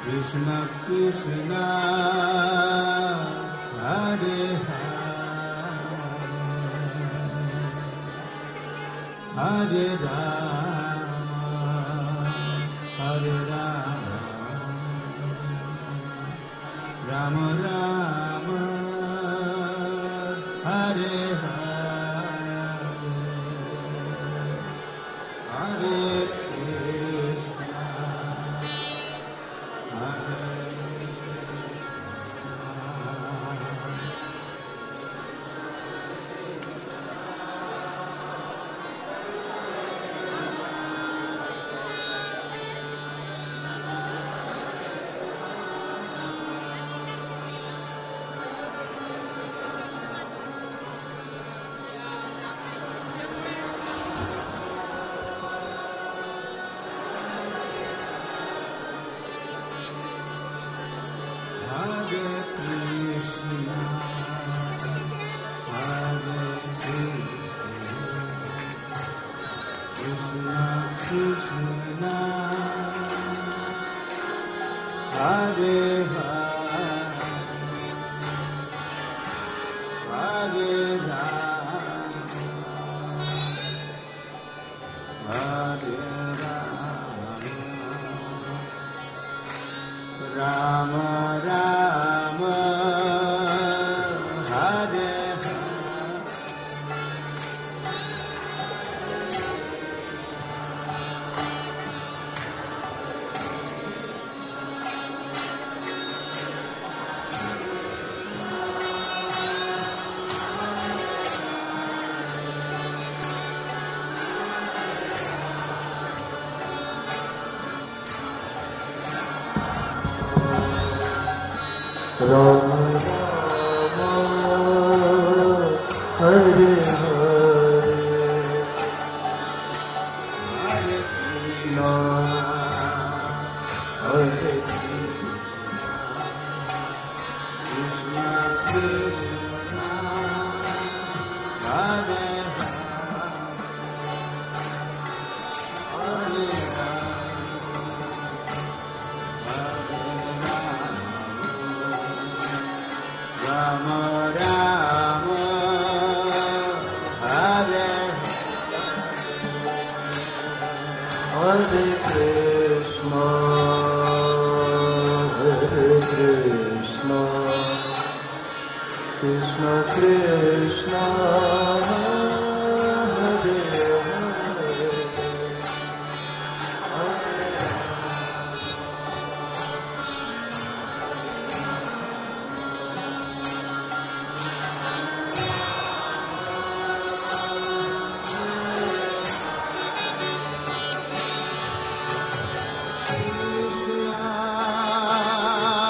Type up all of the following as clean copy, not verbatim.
Krishna Krishna Hare Hare Hare Rama Hare Rama Rama Rama Hare Hare Hare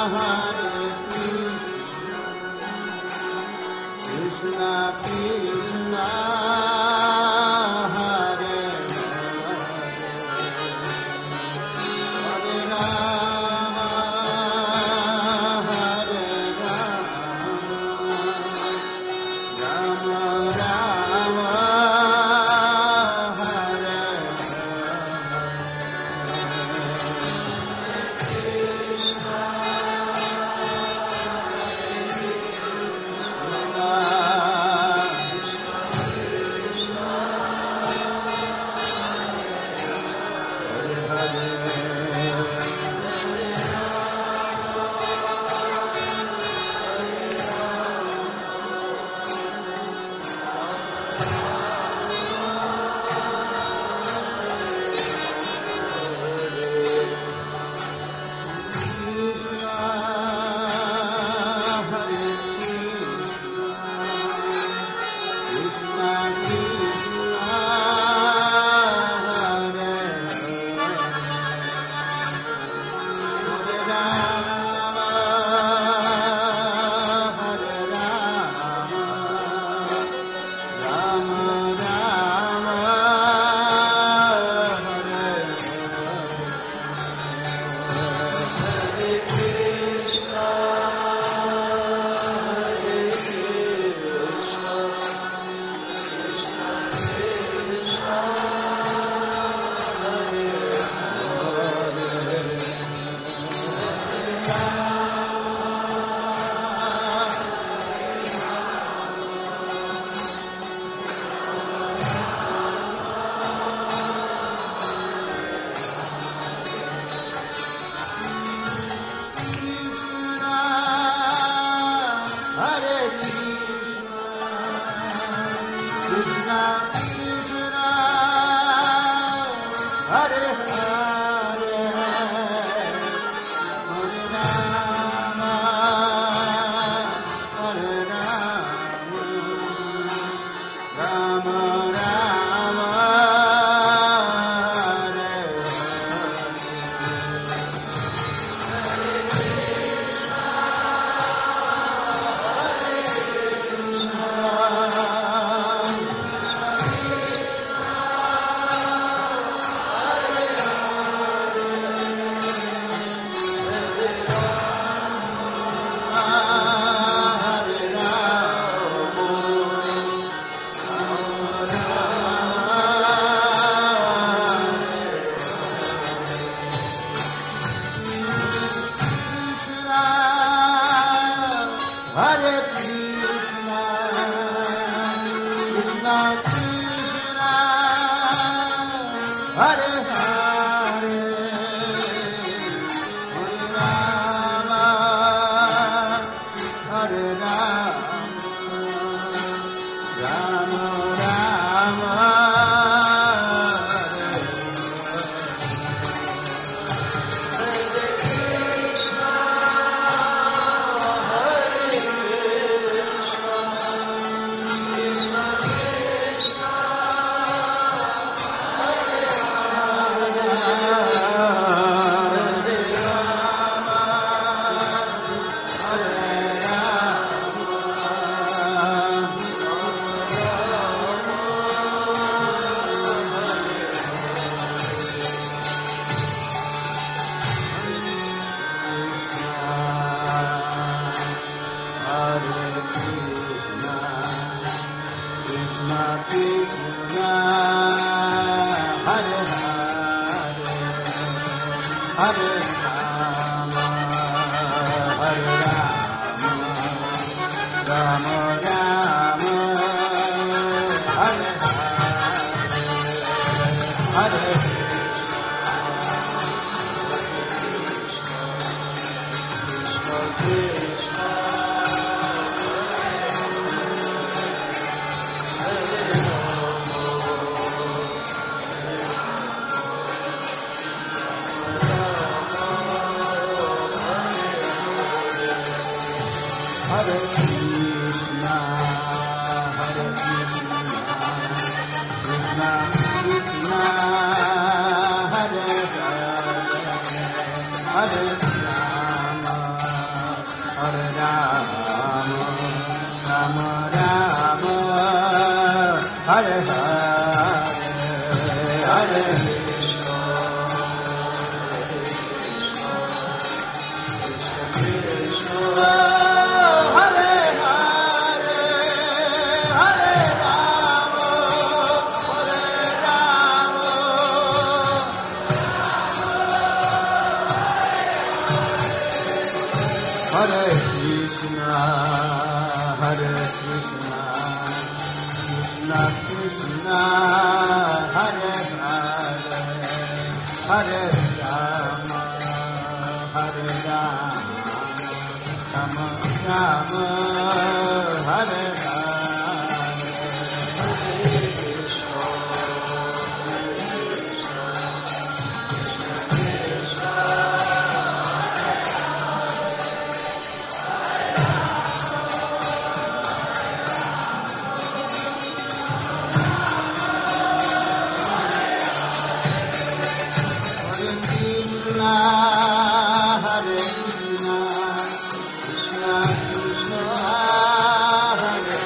Krishna Krishna Hare Krishna, Krishna Krishna, Hare Hare, Hare Rama, Rama Rama, Hare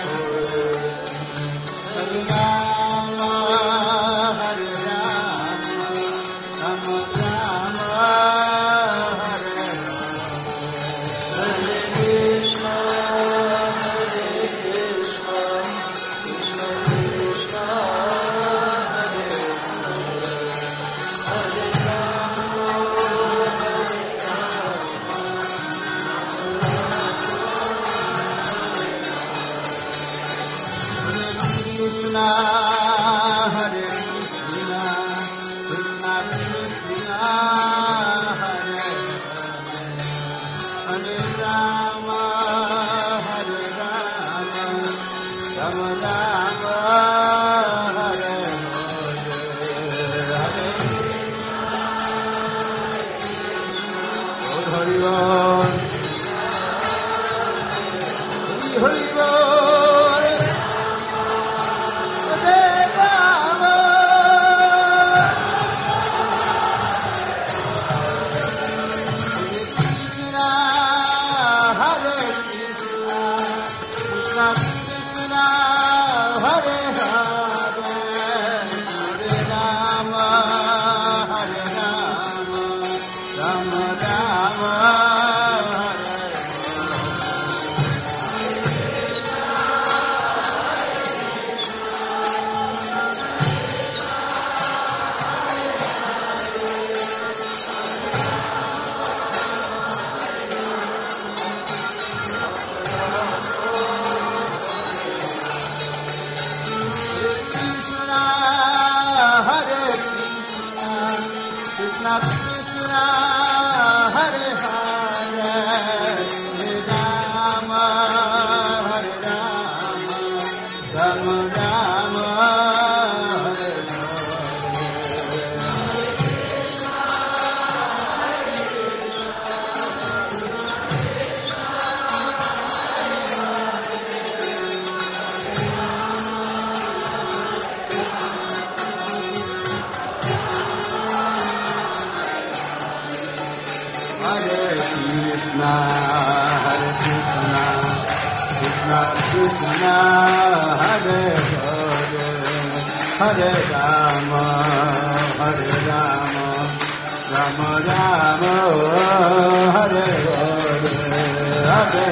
Krishna, Hare Krishna, Krishna Krishna, Hare Hare, Hare Rama, Hare Rama, Rama Rama, Hare Hare, Hare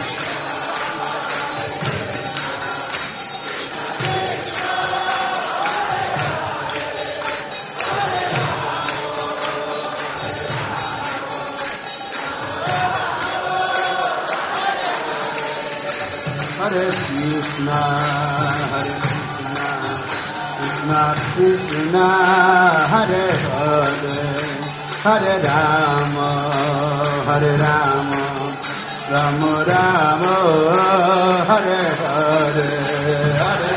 Hare Krishna, Hare Krishna, Krishna Krishna, Hare Hare, Hare Rama, Hare Rama, Rama Rama, Hare Hare, Hare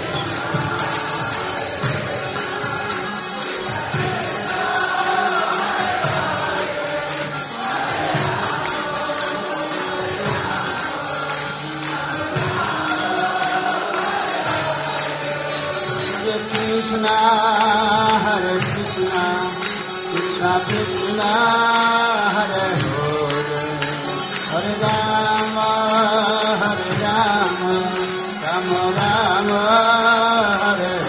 Krishna, Hare Krishna, Krishna Krishna, Hare Hare, Hare Rama, Hare Rama, Rama Rama, Hare Hare.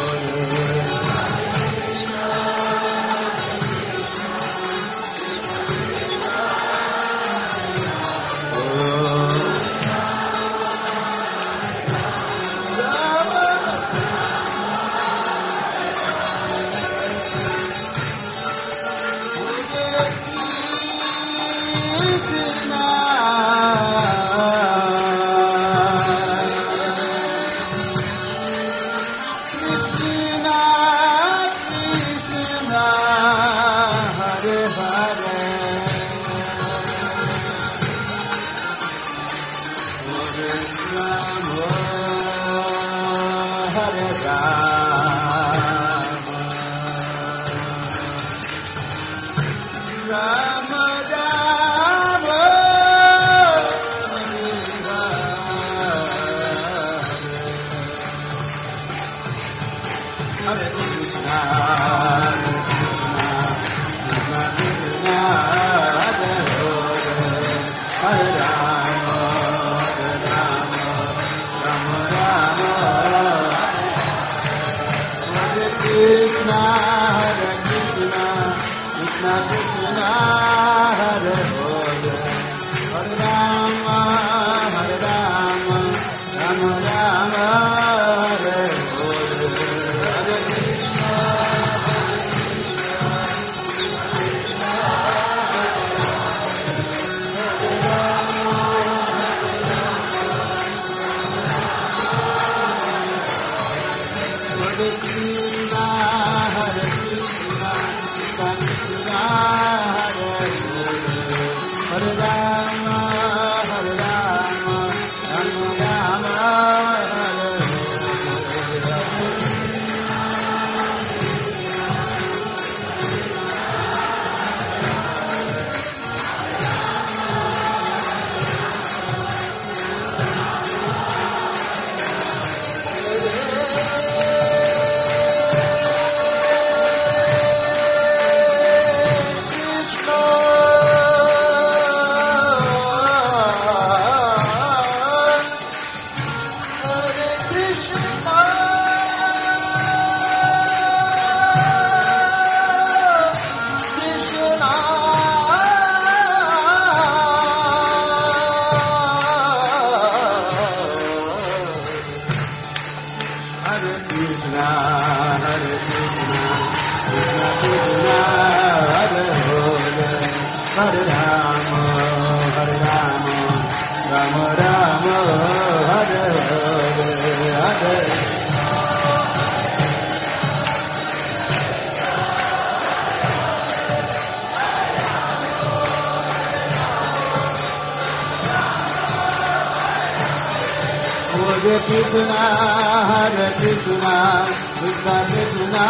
Hare Krishna, Hare Krishna, Krishna Krishna,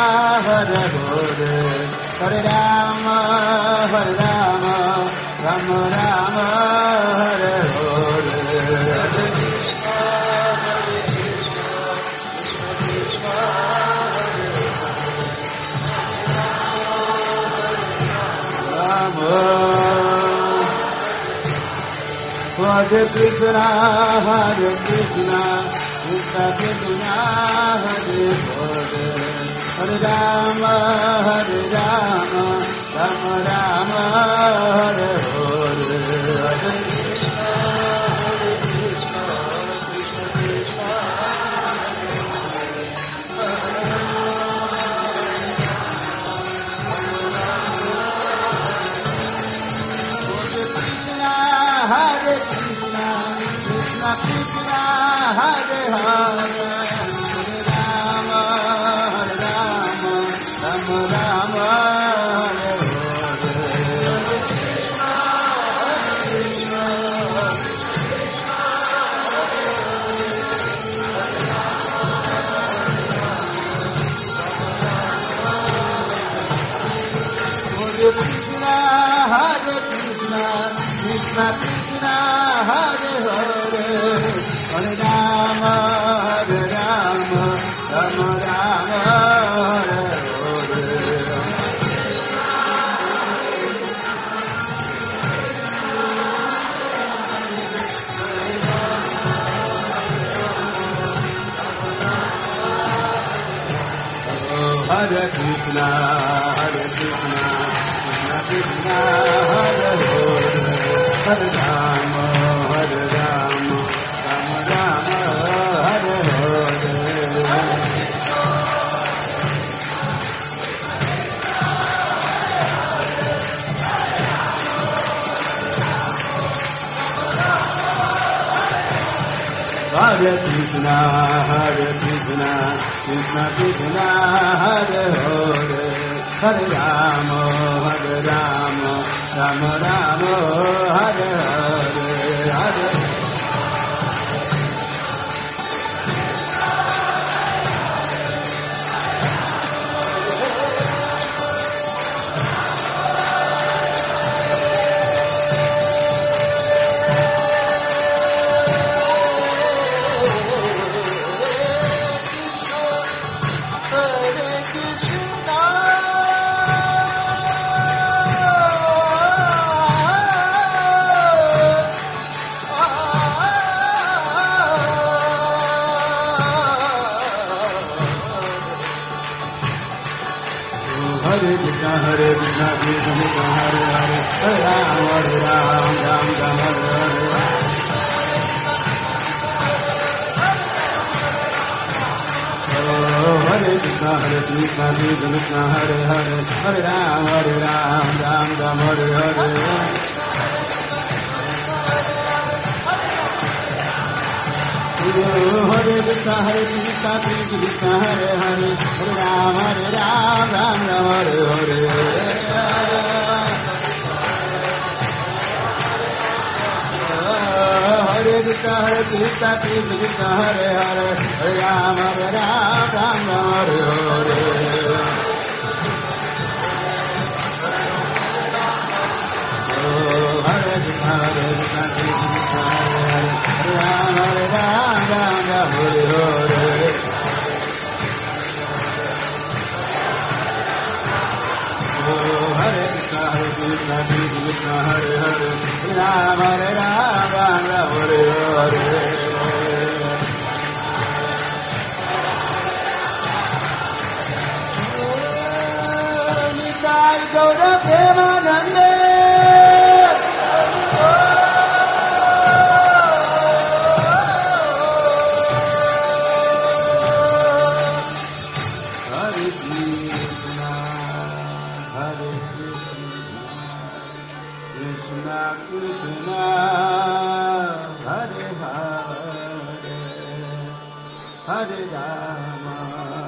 Hare Hare, Hare Rama, Hare Rama, Rama Rama, Hare Hare, Hare Krishna, Hare Krishna, Krishna Krishna, Hare Rama, Hare Krishna, Krishna Krishna, Hare Hare, Hare Rama, Rama Rama, Hare Hare, Hare Krishna, Krishna Krishna, Hare Krishna, Krishna Krishna, Hare Hare, Hare Rama, Rama Rama, Hare Hare, Hare Krishna, Krishna Hare Krishna, Krishna Krishna, Hare Hare, Hare Rama, Rama Rama, Hare Hare. Hare Krishna, Krishna Krishna, Hare Hare, Hare Rama, Rama Rama, Hare Hare. Hare Krishna, Krishna Krishna, Hare Hare, Hare Rama, Rama Rama, Hare Hare, Hare Hare Krishna, Krishna Krishna, Hare Hare, Hare Rama, Rama Rama, Hare Hare. Hare Krishna, Krishna Krishna, Hare Hare, Hare Rama, Rama Rama, Hare Hare. Hare Krishna, Krishna Krishna, Hare Hare, Hare Rama, Rama Hare Hare. Hare Krishna, Krishna Krishna, Hare Hare, Hare Rama, Rama Hare Hare. Hare Krishna, Krishna Krishna, Hare Hare, Hare Rama, Rama Hare Hare. Hare Krishna, Krishna Krishna, Hare Hare, Hare Rama, Rama Hare Hare. Nitai Gaura Premanande. Hare Rama,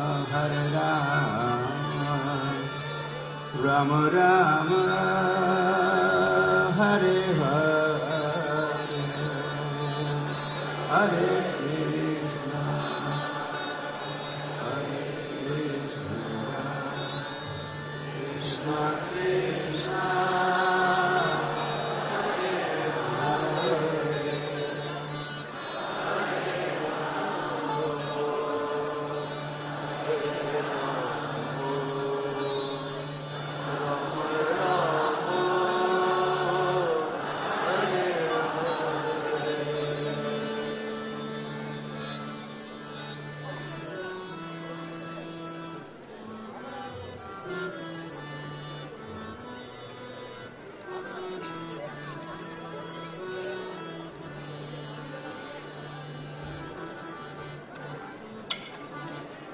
Rama Rama, Hare Hare, Hare Krishna, Krishna Krishna,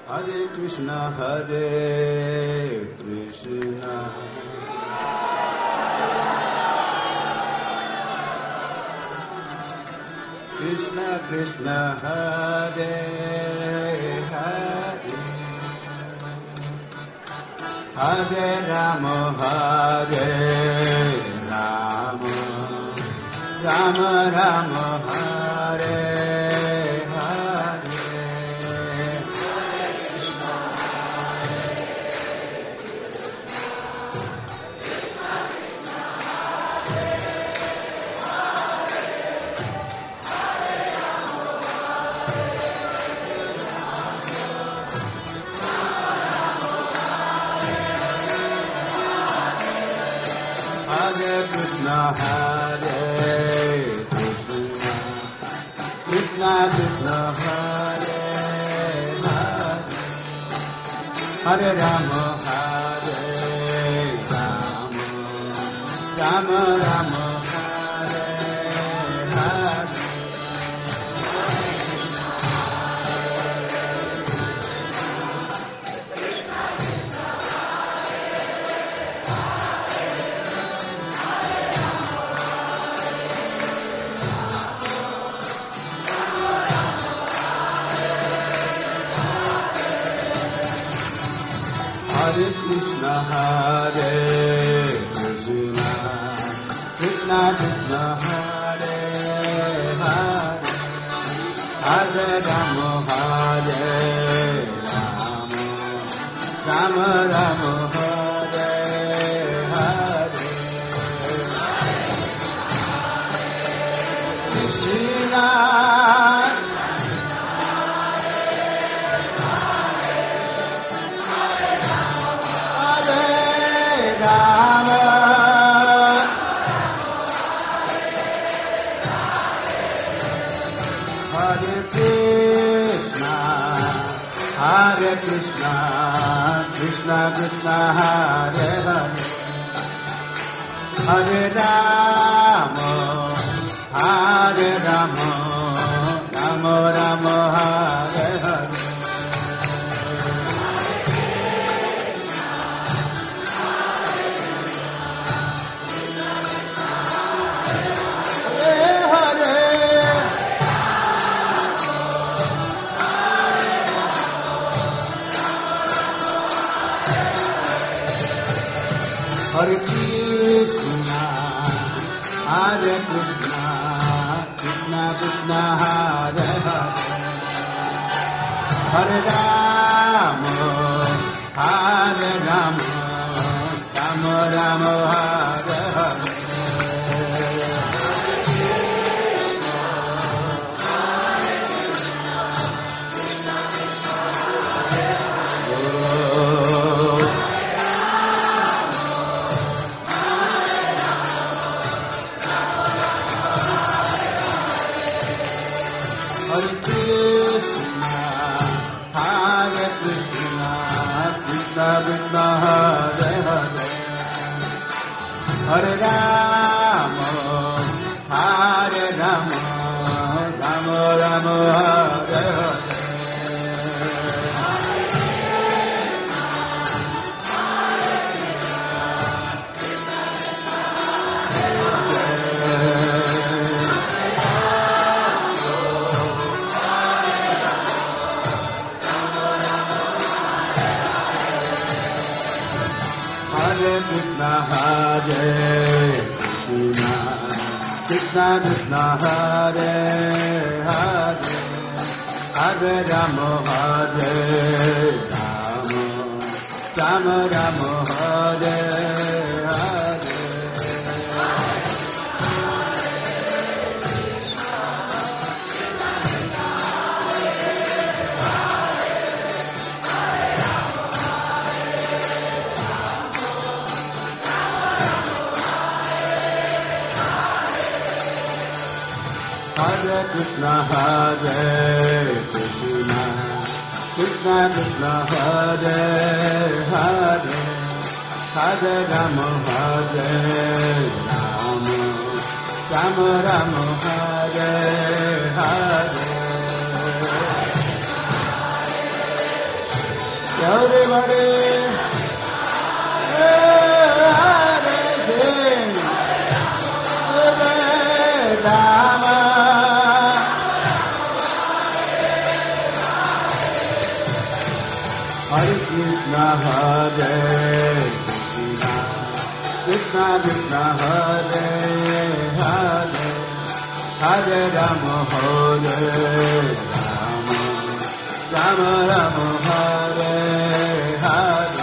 Hare Krishna Krishna Krishna Hare Hare Hare Rama Hare Rama Rama Rama Hare Hare Krishna Hare Krishna Krishna Krishna Hare Hare Hare Rama Hare Rama Rama Rama Hare Hare Hare Krishna Hare Krishna Krishna Krishna Hare Hare Hare Rama Hare Rama Rama Rama Hare Hare Krishna Hare Krishna Krishna Krishna Hare Hare Hare Rama Hare Rama Rama Rama Hare Hare Hare Krishna, Hare Krishna, Krishna Krishna Hare Hare, Hare Rama, Hare Rama, Rama Rama Hare Hare. Hare Krishna, Hare Krishna, Krishna Krishna Hare Hare, Hare Rama, Hare Rama, Rama Rama Hare Hare. Hare Krishna, Hare Krishna, Krishna Krishna Hare Hare, Hare Rama, Hare Rama, Rama Rama Hare Hare. Hare Krishna, Hare Krishna, Krishna Krishna Hare Hare, Hare Rama, Hare Rama, Rama Rama Hare Hare. everybody. Hare Krishna, Hare Krishna, Krishna Krishna, Hare Hare, Hare Rama, Hare Rama, Rama Rama, Hare Hare.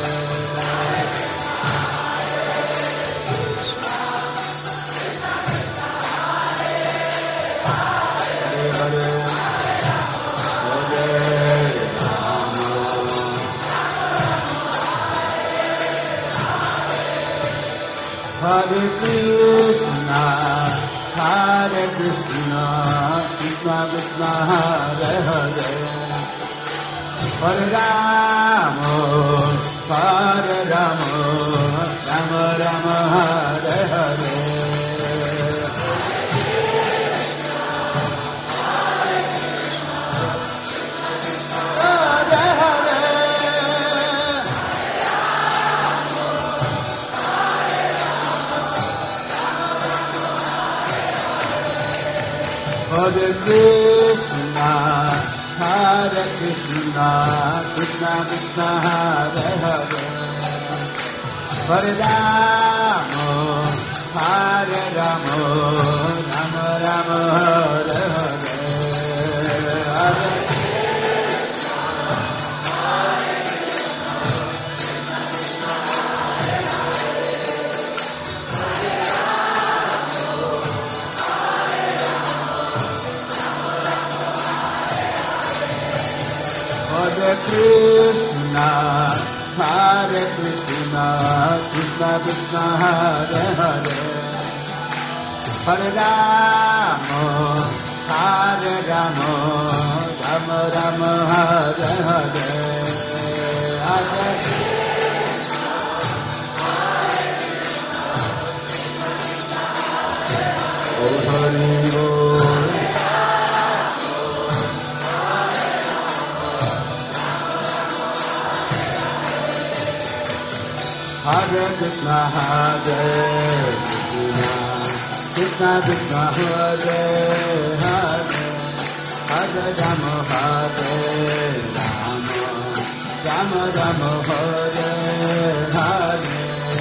Hare Krishna, Hare Krishna, Krishna Krishna, Hare Hare, Hare Rama, Hare Rama, Rama Rama, Hare Hare. Hare Krishna, Hare Krishna, Krishna Krishna, Hare Hare, Hare Rama, Hare Rama, Rama Rama, Hare Hare, Hare Krishna, Hare Krishna, Krishna Krishna, Hare Hare, Hare Rama, Hare Rama, Rama Rama, Hare Hare, Hare Hari Bol. Hare Krishna, Hare Krishna, Krishna Krishna, Hare Hare, Hare Rama, Hare Rama, Rama Rama, Hare Hare.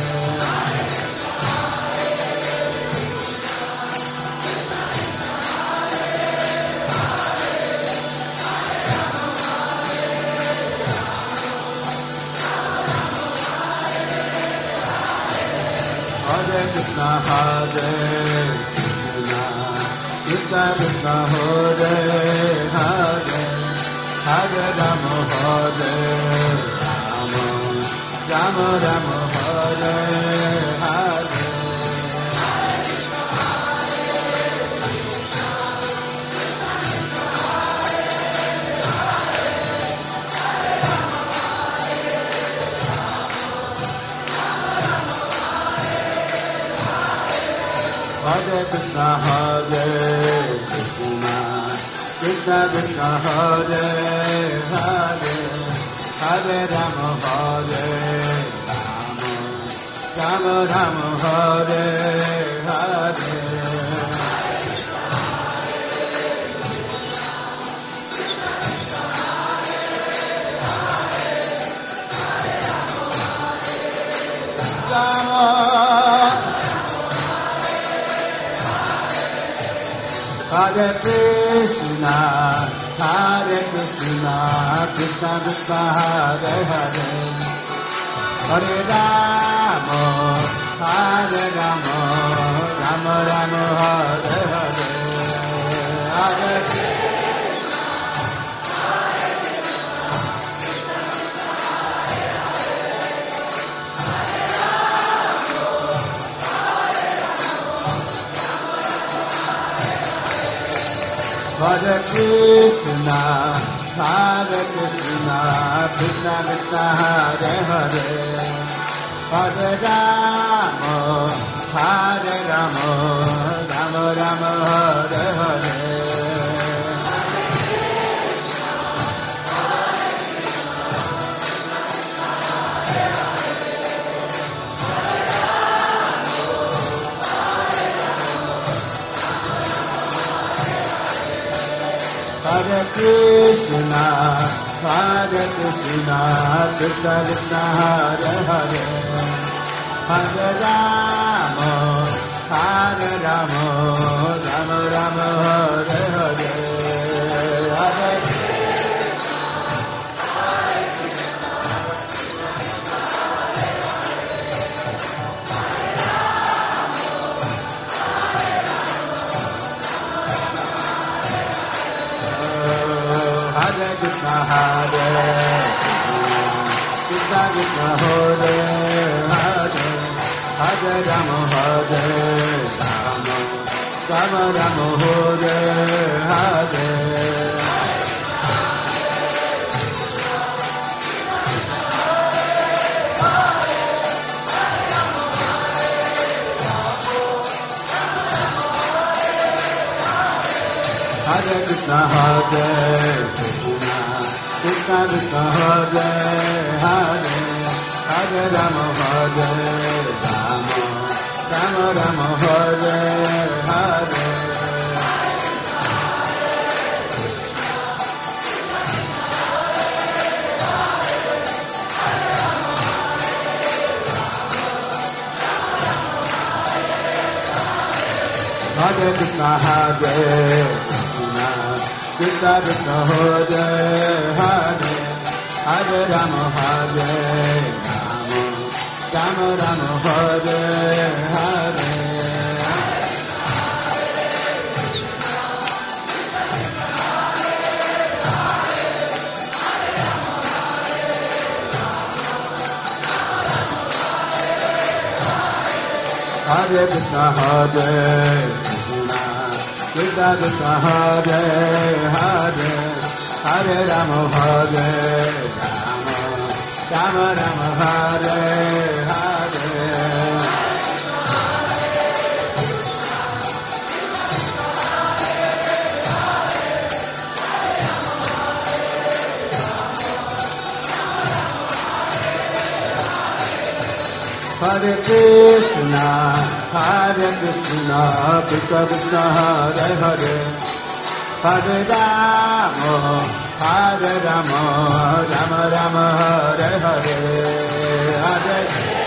Hare Krishna, Hare Krishna, Krishna Krishna, Hare Hare, Hare Rama, Hare Rama, Rama Rama, Hare Hare. Hare Krishna, Hare Krishna, Krishna Krishna, Hare Hare, Hare Rama, Hare Rama, Rama Rama, Hare Hare. Hare Krishna, Hare Krishna, Krishna Krishna, Hare Hare, Hare Rama, Hare Rama, Rama Rama, Hare Hare, Hare Hare Krishna, Hare Krishna, Krishna Krishna, Hare Hare, Hare Rama, Hare Rama, Rama Rama, Hare Hare. Krishna, Hare Krishna, Krishna Krishna, Hare Hare, Hare Rama, Hare Rama, Rama Rama, Hare Hare, Hare Krishna, Hare Krishna, Krishna Hare Hare, Hare Rama, Hare Rama, Rama Rama, Hare Hare. Hare Krishna, Hare Krishna, Krishna Krishna, Hare Hare, Hare Rama, Hare Rama, Rama Rama, Hare Hare. Hare Krishna, Hare Krishna, Krishna Krishna, Hare Hare, Hare Rama, Hare Rama, Rama Rama, Hare Hare. Hare Krishna, Hare Krishna, Krishna Krishna, Hare Hare, Hare Rama, Hare Rama, Rama Rama, Hare Hare. Hare Krishna, Hare Krishna, Krishna Krishna, Hare Hare, Hare Rama, Hare Rama, Rama Rama, Hare Hare, Hare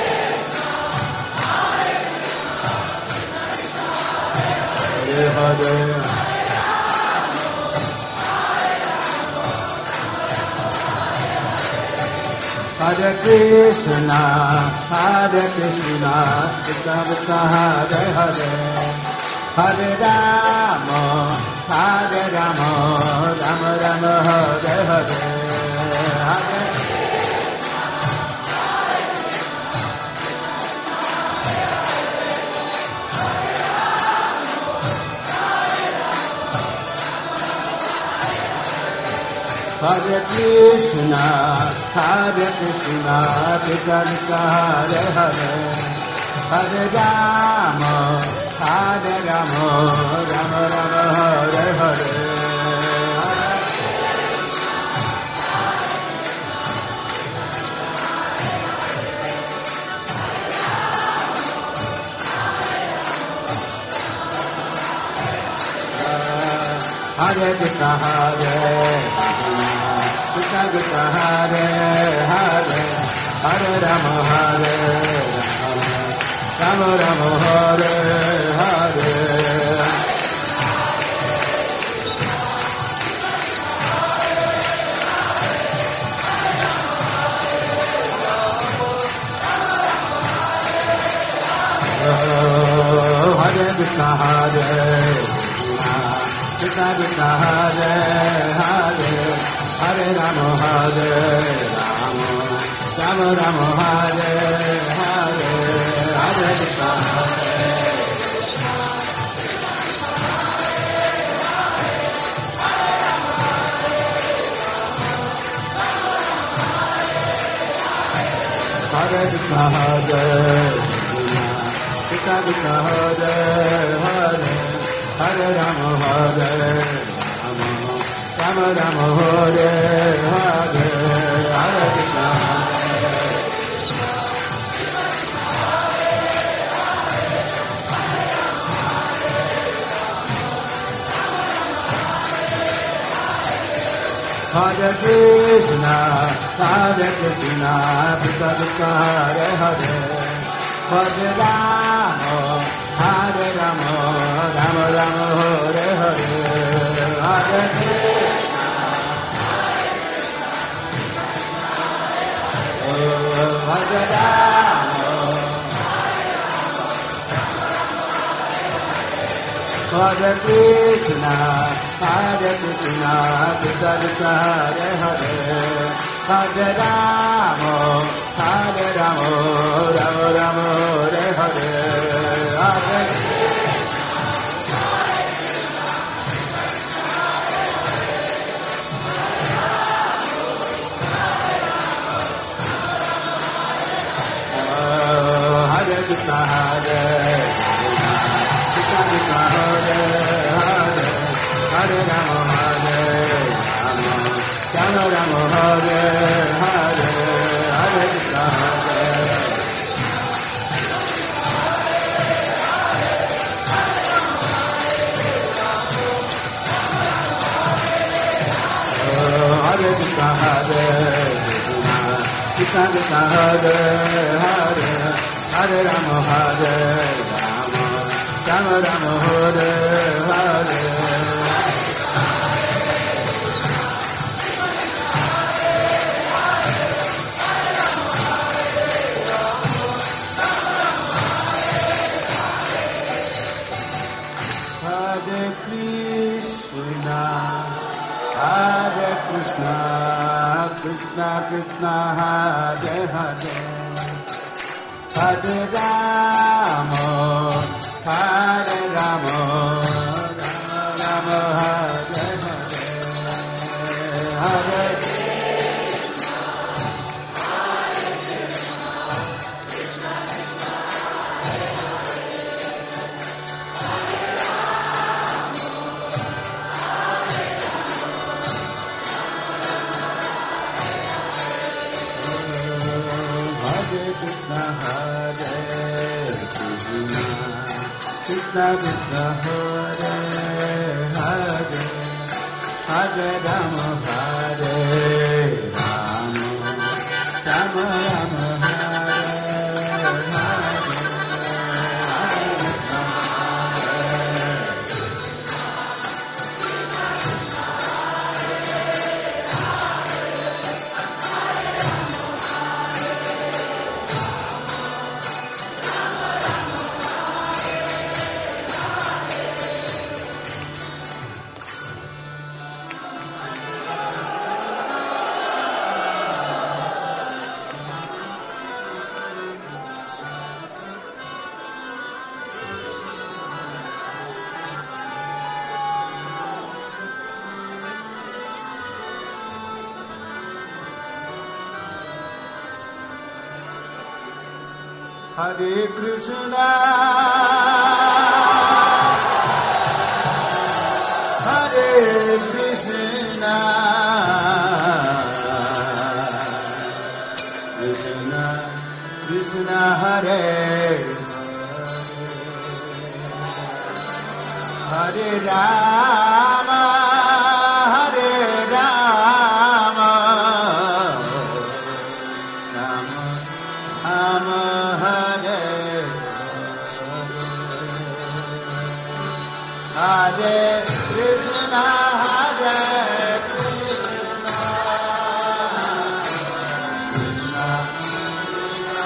Hare Hare. Hare Krishna, Hare Krishna, Krishna Krishna, Hare Hare, Hare Rama, Hare Rama, Rama Rama, Hare Hare, Hare Hare Krishna, Hare Krishna, Krishna Krishna, Hare Hare, Hare Rama, Hare Rama, Rama Rama, Hare Hare. Hare Krishna, Hare Krishna, Krishna Hare Hare, Hare Rama, Hare Rama, Rama Rama, Hare Hare. Hare Krishna, Hare Krishna, Krishna Hare Hare, Hare Rama, Hare Rama, Rama Rama, Hare Hare, Hare Krishna, Hare Krishna, Hare Krishna, Krishna Hare Hare, Hare Rama, Hare Rama, Rama Rama, Hare Hare, Hare Krishna. Hare Krishna, Hare Krishna, Krishna Krishna, Hare Hare, Hare Rama, Hare Rama, Rama Rama, Hare Hare, Hare Krishna, Hare Rama, Hare Krishna, Hare Krishna, Krishna Krishna, Hare Hare, Hare Rama, Hare Rama, Rama Rama, Hare Hare, Hare Krishna, Hare Krishna, Krishna Hare Rama, Hare Rama, Rama Rama, Hare Hare, Hare Krishna, Hare Krishna, Hare Krishna, Krishna Hare Hare, Hare Rama, Hare Rama, Rama Rama, Hare Hare. Hare Krishna, Hare Krishna, Krishna Krishna, Hare Hare, Hare Rama, Hare Rama, Rama Rama, Hare Hare, Hare Krishna Krishna, Hare Hare, Hare Rama, Hare Rama, Rama Rama, Hare Hare, Hare Krishna, Hare Krishna, Hare Krishna, Krishna Krishna, Hare Hare Rama, Hare Rama, Rama Rama, Hare Hare Krishna, Hare Krishna, Krishna Krishna,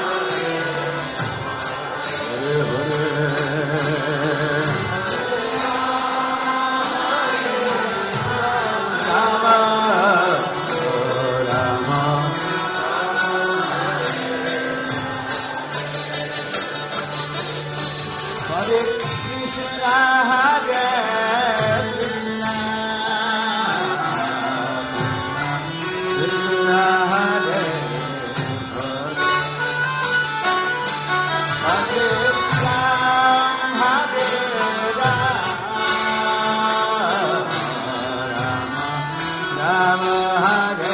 Hare Hare, Rama Rama, Hare Krishna, Hare Krishna, Krishna Hare Hare, Hare Ram, Hare Ram, Rama Rama, Hare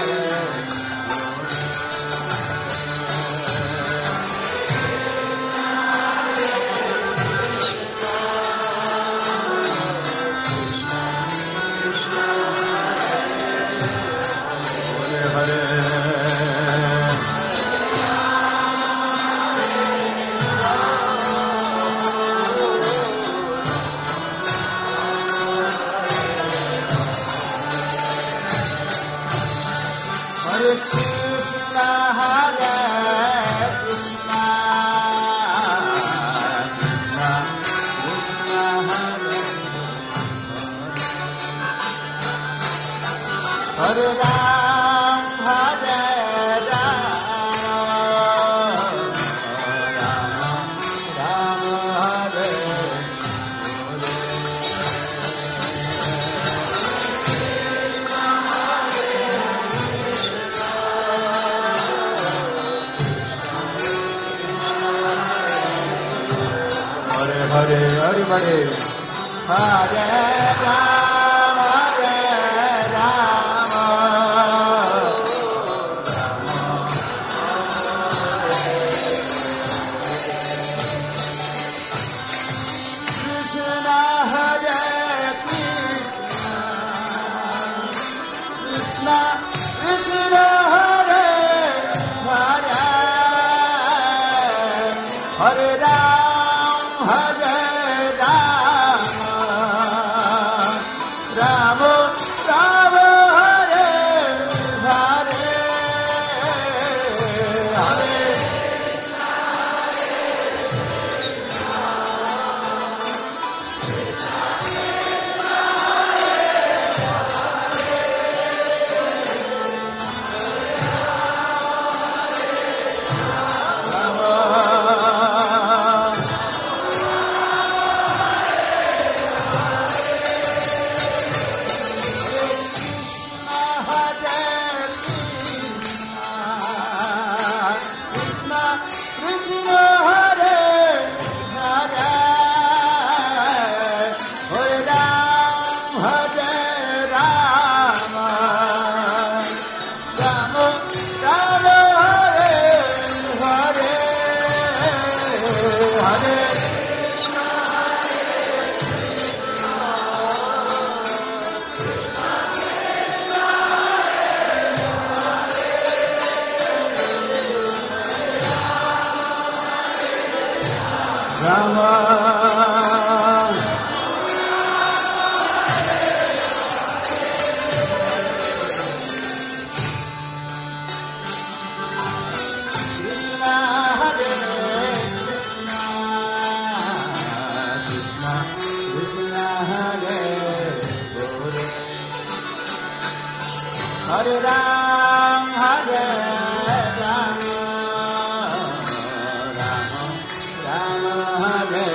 Hare everybody. Hare Rama, Hare Rama. Krishna Hare Krishna, Krishna Hare Hare, Hare Ram, Hare Ram, Ram Ram, Hare Hare, Hare Hare Ram, Hare Ram, Ram Ram, Hare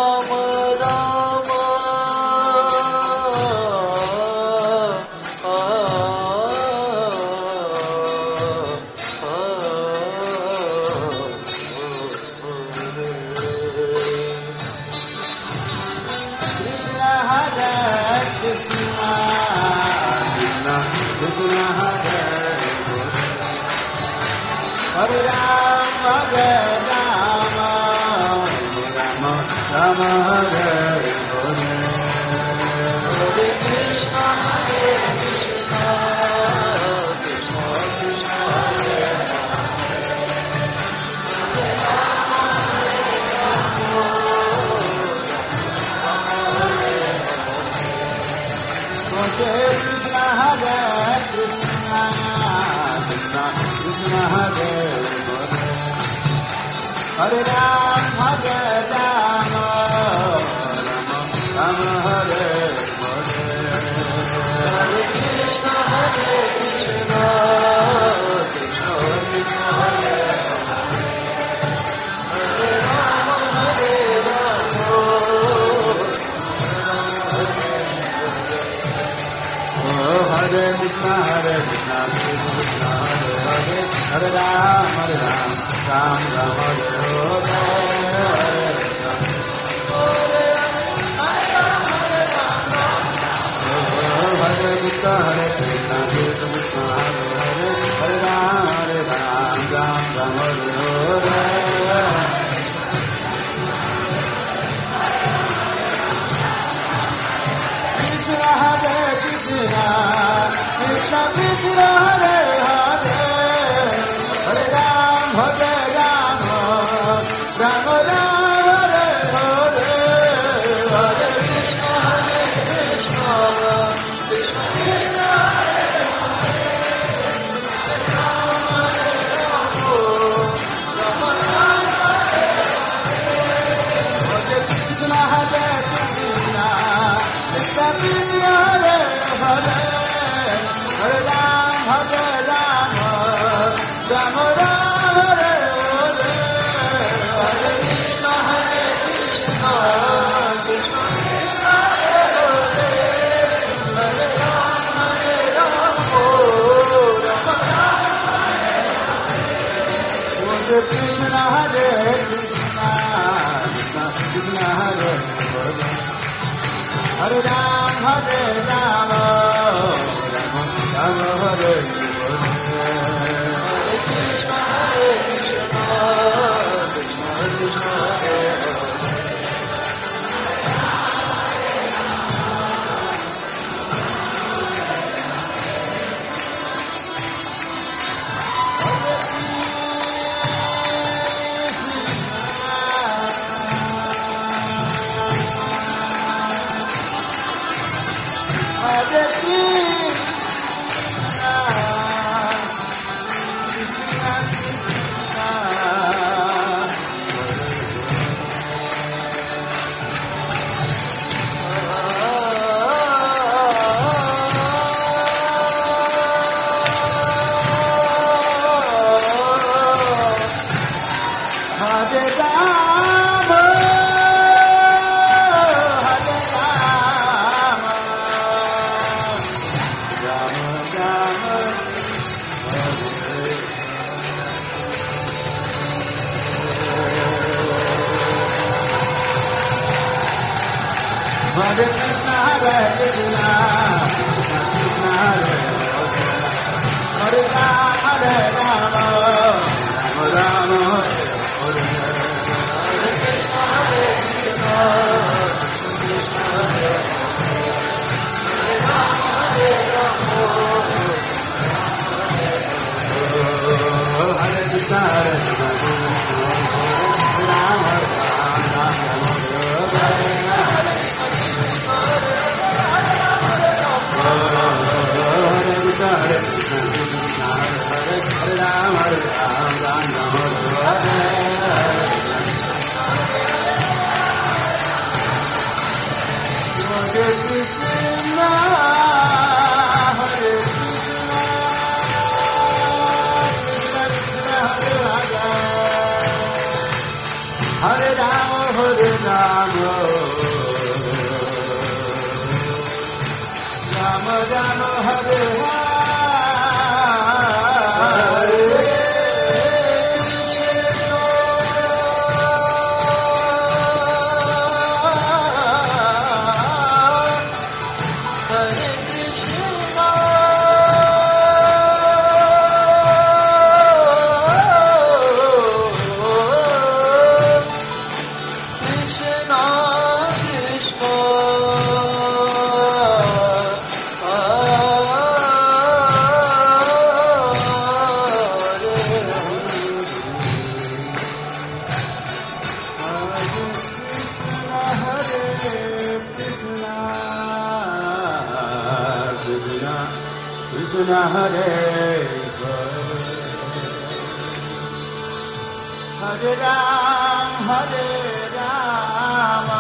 Hare Rama Krishna Hare Hare Ram Hare Rama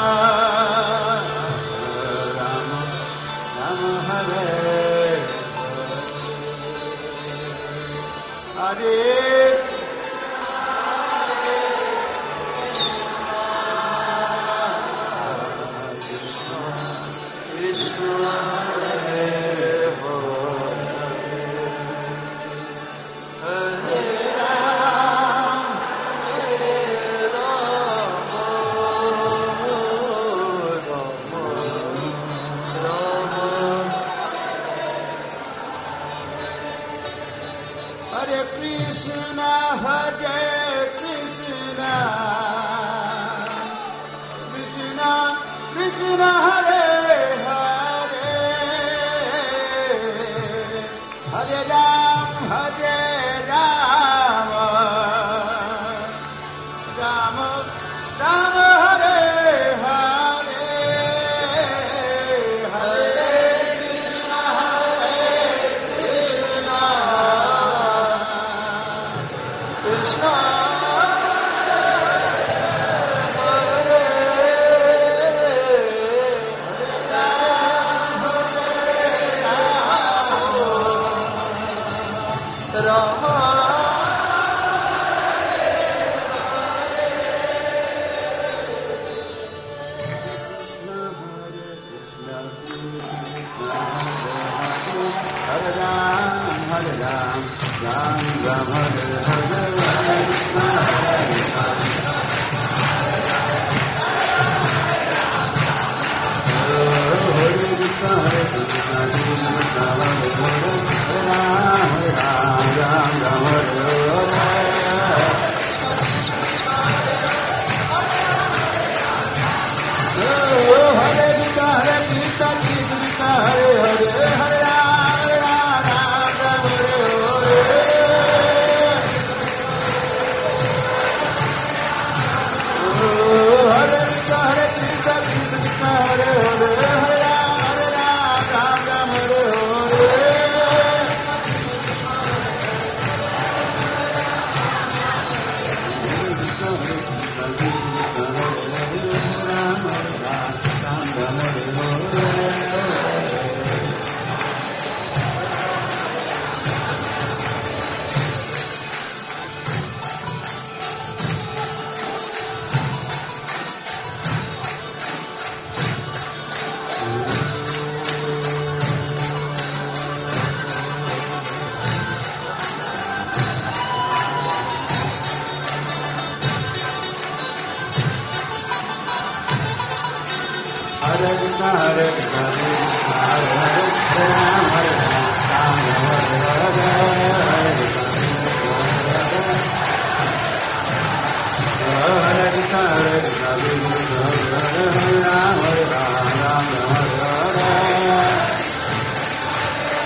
Rama Rama Hare Hare Krishna Hare Krishna Hare Hare Hare Ram Hare Rama Rama Rama Hare Hare Hare Krishna Krishna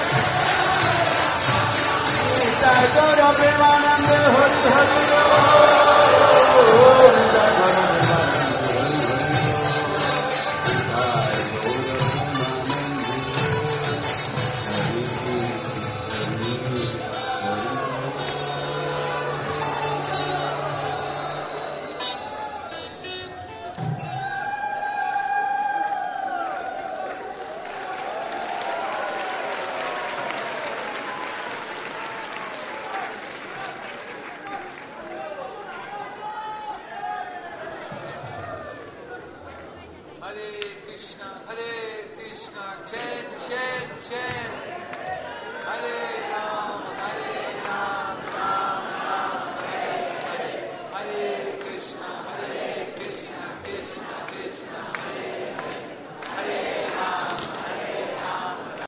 Jai Gaura Premanande Hari Hari